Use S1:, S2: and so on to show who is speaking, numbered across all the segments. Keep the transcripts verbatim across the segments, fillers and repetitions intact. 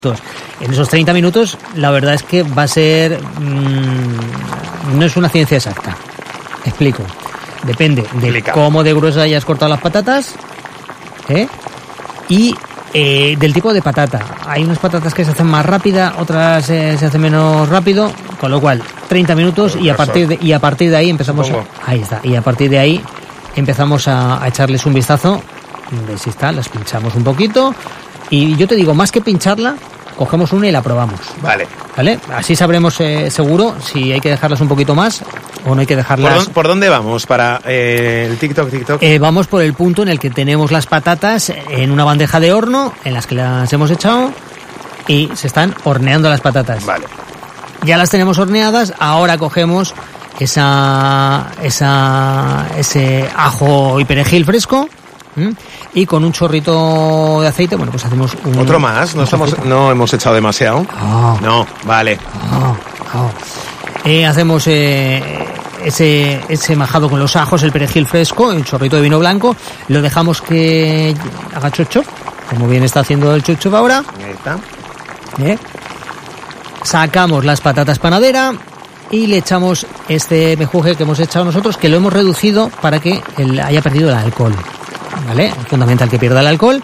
S1: En esos treinta minutos, la verdad es que va a ser... Mmm, no es una ciencia exacta. Explico. Depende de
S2: Explica.
S1: cómo de gruesas hayas cortado las patatas, ¿eh? Y eh, del tipo de patata. Hay unas patatas que se hacen más rápida, otras eh, se hacen menos rápido, con lo cual treinta minutos y a partir de, y a partir de ahí empezamos a, ahí está, y a partir de ahí empezamos a, a echarles un vistazo de si está, las pinchamos un poquito y yo te digo, más que pincharla, cogemos una y la probamos.
S2: Vale.
S1: ¿Vale? Así sabremos eh, seguro si hay que dejarlas un poquito más o no hay que dejarlas.
S2: ¿Por, ¿por dónde vamos para eh, el TikTok, TikTok?
S1: Eh, vamos por el punto en el que tenemos las patatas en una bandeja de horno, en las que las hemos echado y se están horneando las patatas.
S2: Vale.
S1: Ya las tenemos horneadas, ahora cogemos esa, esa, ese ajo y perejil fresco. ¿Mm? Y con un chorrito de aceite, bueno, pues hacemos un...
S2: ¿Otro más? ¿No, estamos, no hemos echado demasiado?
S1: Oh.
S2: No, vale.
S1: Oh, oh. Eh, hacemos eh, ese, ese majado con los ajos, el perejil fresco, el chorrito de vino blanco, lo dejamos que haga chocho, como bien está haciendo el chocho ahora.
S2: Ahí está.
S1: ¿Eh? Sacamos las patatas panadera y le echamos este mejunje que hemos echado nosotros, que lo hemos reducido para que él haya perdido el alcohol. ¿Vale? Es fundamental que pierda el alcohol.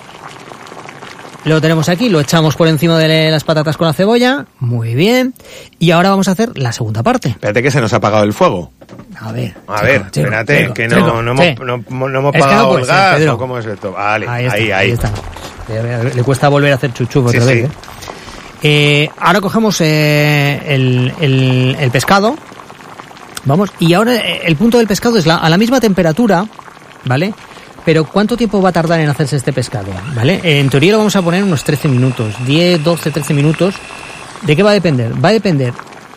S1: Lo tenemos aquí, lo echamos por encima de las patatas con la cebolla. Muy bien. Y ahora vamos a hacer la segunda parte.
S2: Espérate que se nos ha apagado el fuego.
S1: A ver.
S2: A
S1: chico,
S2: ver,
S1: chico,
S2: espérate,
S1: chico,
S2: que no,
S1: chico,
S2: no,
S1: sí.
S2: hemos, no, no hemos
S1: Es que
S2: pagado
S1: no puede
S2: el
S1: ser,
S2: gas.
S1: Pedro.
S2: ¿O cómo es esto? Vale,
S1: Ahí está.
S2: ahí, ahí.
S1: ahí está. Le, le cuesta volver a hacer chuchup
S2: Sí,
S1: otra
S2: sí.
S1: vez. ¿eh? Eh, ahora cogemos eh, el, el, el pescado. Vamos, y ahora eh, el punto del pescado es la, a la misma temperatura, ¿vale? Pero ¿cuánto tiempo va a tardar en hacerse este pescado? ¿Vale? En teoría lo vamos a poner unos trece minutos, diez, doce, trece minutos. ¿De qué va a depender? Va a depender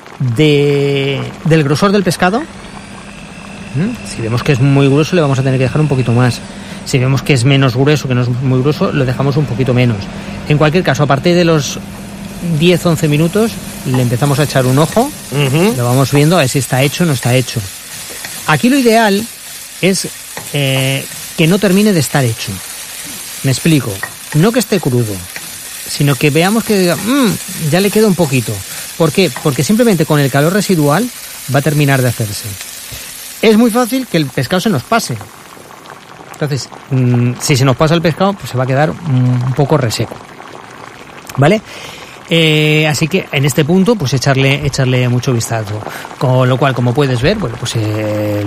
S1: de, del grosor del pescado. ¿Mm? Si vemos que es muy grueso, le vamos a tener que dejar un poquito más. Si vemos que es menos grueso, que no es muy grueso, lo dejamos un poquito menos. En cualquier caso, a partir de los diez, once minutos, le empezamos a echar un ojo.
S2: Uh-huh.
S1: Lo vamos viendo a ver si está hecho o no está hecho. Aquí lo ideal es eh, que no termine de estar hecho. Me explico. No que esté crudo, sino que veamos que diga, mmm, ya le queda un poquito. ¿Por qué? Porque simplemente con el calor residual va a terminar de hacerse. Es muy fácil que el pescado se nos pase. Entonces, mmm, si se nos pasa el pescado, pues se va a quedar mmm, un poco reseco. ¿Vale? Eh, así que en este punto, pues echarle, echarle mucho vistazo. Con lo cual, como puedes ver, bueno, pues el,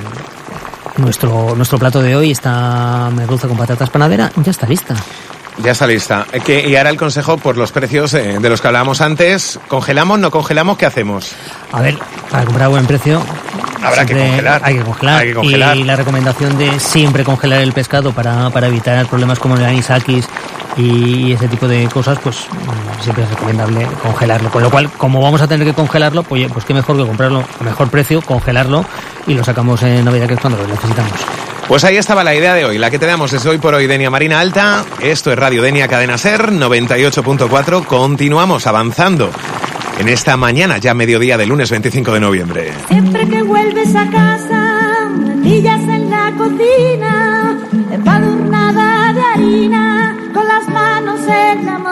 S1: nuestro, nuestro plato de hoy, esta merluza con patatas panadera, ya está lista.
S2: Ya está lista. Eh, que, y ahora el consejo por los precios eh, de los que hablábamos antes. ¿Congelamos, no congelamos? ¿Qué hacemos?
S1: A ver, para comprar a buen precio
S2: Habrá que congelar.
S1: Hay que congelar.
S2: Hay que congelar.
S1: Y la recomendación de siempre congelar el pescado para, para evitar problemas como el anisakis y ese tipo de cosas, pues siempre es recomendable congelarlo. Con lo cual, como vamos a tener que congelarlo, pues, pues qué mejor que comprarlo a mejor precio, congelarlo y lo sacamos en Navidad, que es cuando lo necesitamos.
S2: Pues ahí estaba la idea de hoy, la que te damos desde hoy por hoy, Denia Marina Alta. Esto es Radio Denia Cadena Ser noventa y ocho punto cuatro. Continuamos avanzando en esta mañana, ya mediodía del lunes veinticinco de noviembre.
S3: Siempre que vuelves a casa, mendillas en la cocina, empadurnada de harina, con las manos en la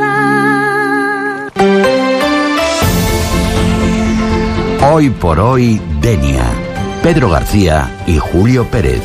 S3: masa.
S4: Hoy por hoy, Denia. Pedro García y Julio Pérez.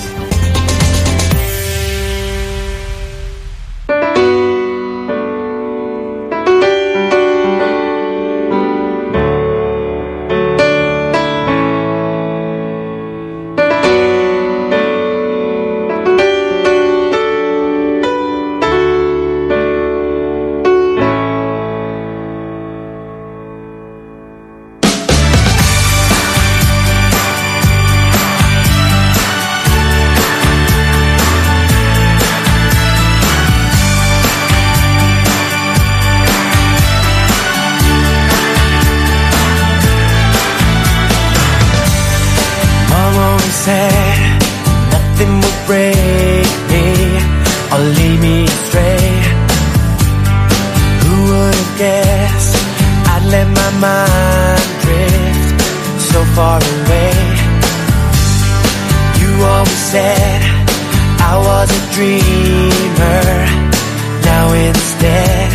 S5: said I was a dreamer. Now instead